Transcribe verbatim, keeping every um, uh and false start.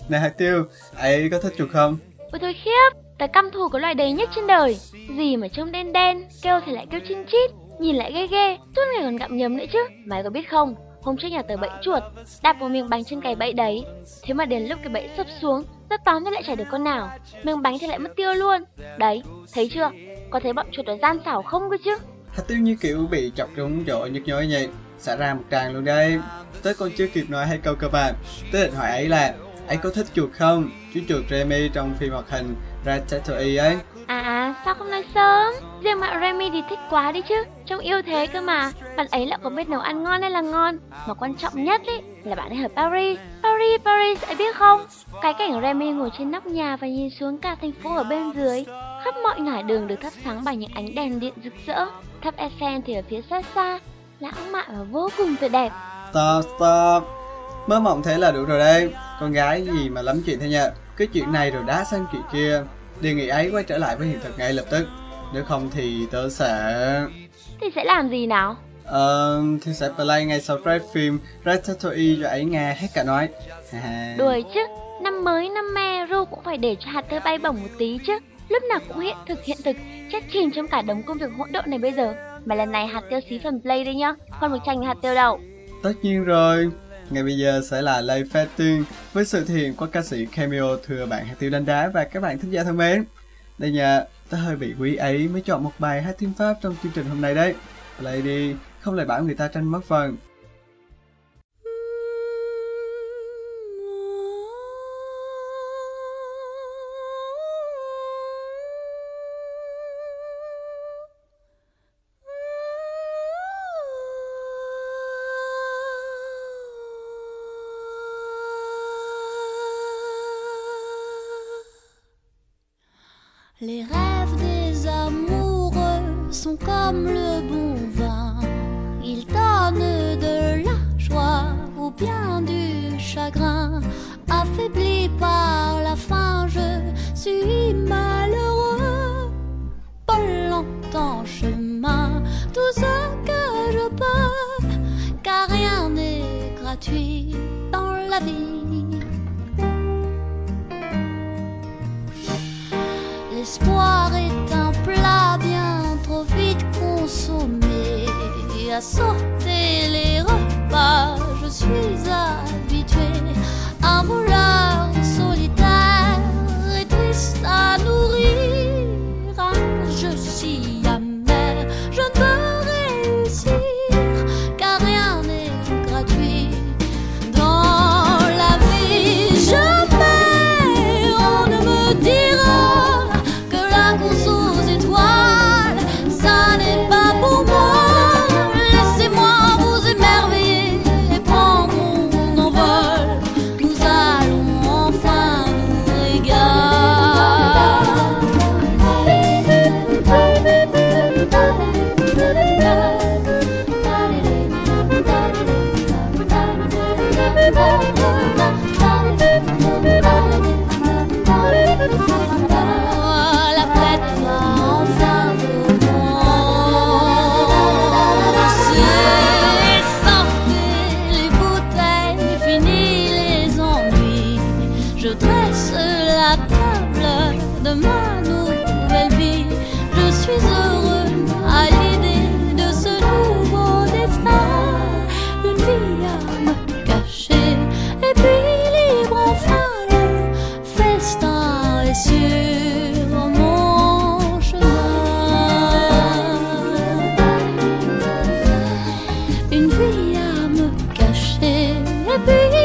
Này hạt tiêu, ấy có thích chuột không? Ôi thôi khiếp, tớ căm thù cái loài đấy nhất trên đời. Gì mà trông đen đen, kêu thì lại kêu chinh chít, nhìn lại ghê ghê, suốt ngày còn gặm nhấm nữa chứ. Mày có biết không, hôm trước nhà tớ bẫy chuột, đạp vào miếng bánh trên cái bẫy đấy. Thế mà đến lúc cái bẫy sập xuống, tớ tóm thì lại chả được con nào, miếng bánh thì lại mất tiêu luôn. Đấy, thấy chưa, có thấy bọn chuột nó gian xảo không cơ chứ. Hạt tiêu như kiểu bị chọc trúng chỗ nhức nhối vậy, xả ra một tràng luôn đấy. Tớ còn chưa kịp nói hai câu cơ bản, tớ định hỏi ấy là ấy có thích chuột không? Chú chuột Remy trong phim hoạt hình Ratatouille ấy. À à, sao không nói sớm? Riêng bạn Remy thì thích quá đi chứ, trông yêu thế cơ mà. Bạn ấy lại có biết nấu ăn ngon hay là ngon. Mà quan trọng nhất ấy là bạn ấy ở Paris. Paris, Paris, ấy biết không? Cái cảnh Remy ngồi trên nóc nhà và nhìn xuống cả thành phố ở bên dưới. Khắp mọi ngả đường được thắp sáng bằng những ánh đèn điện rực rỡ. Tháp Eiffel thì ở phía xa xa, lãng mạn và vô cùng tuyệt đẹp. Stop, stop. Mơ mộng thế là đủ rồi đấy. Con gái gì mà lắm chuyện thế nhờ. Cái chuyện này rồi đá sang chuyện kia. Đề nghị ấy quay trở lại với hiện thực ngay lập tức. Nếu không thì tớ sẽ... Thì sẽ làm gì nào? Ờ, thì sẽ play ngay sau track phim Ratatouille cho ấy nghe hết cả nói. Đuổi chứ, năm mới năm me Ru cũng phải để cho hạt tươi bay bổng một tí chứ. Lúc nào cũng hiện thực hiện thực, chết chìm trong cả đống công việc hỗn độn này bây giờ. Mà lần này hạt tiêu xí phần play đi nhá, không được tranh với hạt tiêu đâu. Tất nhiên rồi. Ngay bây giờ sẽ là Lay Fetting với sự thể hiện của ca sĩ Cameo. Thưa bạn hạt tiêu đánh đá và các bạn thính giả thân mến. Đây nha, tớ hơi bị quý ấy mới chọn một bài hát tiếng Pháp trong chương trình hôm nay đấy. Play đi, không lại bảo người ta tranh mất phần. Les rêves des amoureux sont comme le bon vin. Ils donnent de la joie ou bien du chagrin. Affaibli par la faim, je suis malheureux. Pas longtemps chemin, tout ce que je peux, car rien n'est gratuit dans la vie. L'espoir est un plat bien trop vite consommé. À sauter les repas, je suis habitué. Un voleur solitaire et triste à nourrir. Un jeu si amer, je ne veux réussir, car rien n'est gratuit dans la vie. Jamais on ne me dira que la course aux étoiles, ça n'est pas pour moi. Laissez-moi vous émerveiller et prendre mon envol. Nous allons enfin nous régaler. La fête va enfin commencer. Sortez les bouteilles, fini les ennuis. Je dresse la table de ma nouvelle vie. Je suis heureux à l'idée de ce nouveau destin. Une vie à me cacher et puis libre enfin le festin est sur mon chemin. Une vie à me cacher et puis